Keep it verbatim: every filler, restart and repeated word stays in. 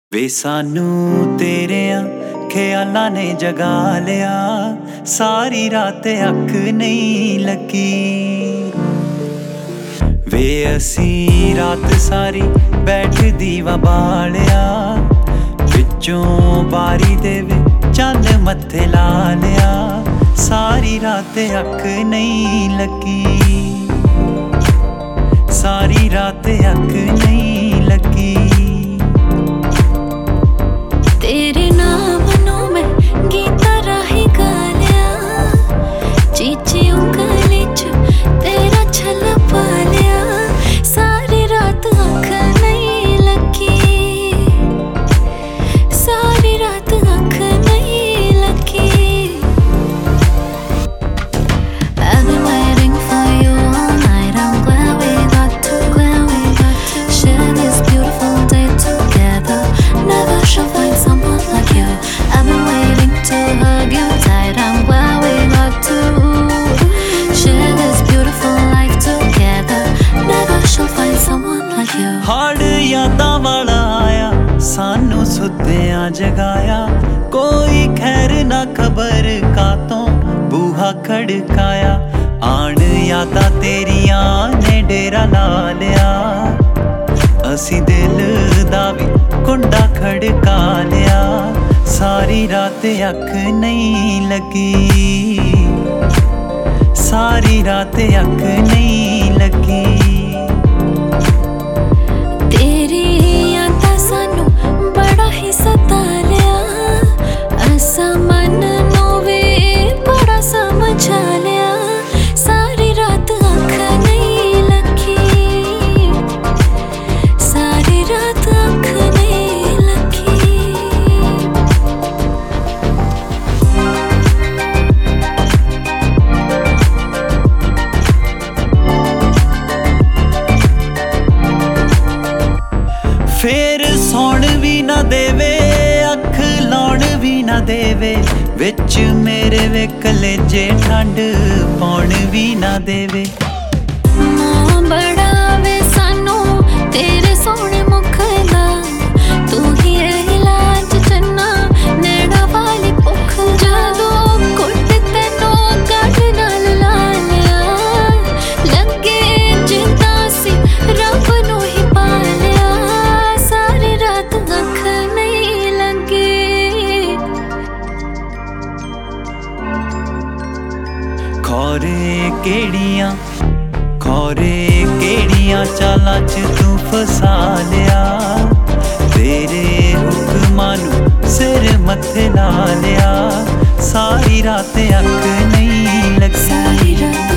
वे सानू तेरिया ख्यालां ने जगा लिया, सारी रात अख नहीं लगी। वे असी रात सारी बैठ दीवा बालिया, विचों बारी दे वे चंद मत्थे ला लिया, सारी रात अख नहीं लगी, सारी रात अख नहीं लगी। तेरे नाम में गीता राही गा लिया, चीची उंगली च तेरा छल पा लिया, सारी रात अख नहीं लगी, सारी रात अख नहीं लगी। I've been waiting for you all night, I'm glad we got to, glad we got to share this beautiful day together. Never shall find someone like you. I've been waiting to hug you tight, I'm glad we got to share this beautiful life together. Never shall find someone like you. हाड़ यादां वाला आया, सानू सुत्तियां जगाया, कोई खैर ना खबर कातों बूहा खड़काया। आन यादां तेरियां ने डेरा ला लिया, असी दिल दा भी कुंडा खड़का लिया, सारी रात अख नहीं लगी, सारी रात अख नहीं लगी। तेरी यादां सानू बड़ा ही सता लिया, असा मन नू वी बड़ा समझा लिया, सारी रात अख नहीं लगी, सारी रात अख नहीं लगी। फेर सौण भी ना देवे, अख लाउण भी ना देवे, विच मेरे वे कलेजे ठंड पौण भी ना देवे। मां बड़ा वे सानू तेरे सोहणे मुख दा, तू ही है इलाज चन्ना नैना वाली भुख, जदों घुट तैनू गल नाल ला लिया, लगे जिद्दां सी रब नू ही पा लिया, सारी रात अख नहीं लगी। खौरे केड़ियां खौरे केड़ियां चालां च तू फसा लिया, तेरे हुक्मां नू सिर मत्थे ला लिया, सारी रात अख नहीं लगी।